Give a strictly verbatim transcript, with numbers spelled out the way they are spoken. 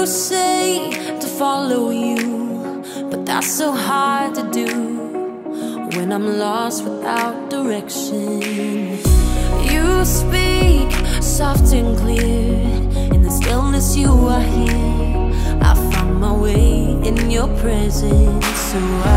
You say to follow you, but that's so hard to do when I'm lost without direction. You speak soft and clear, in the stillness you are here. I found my way in your presence, so I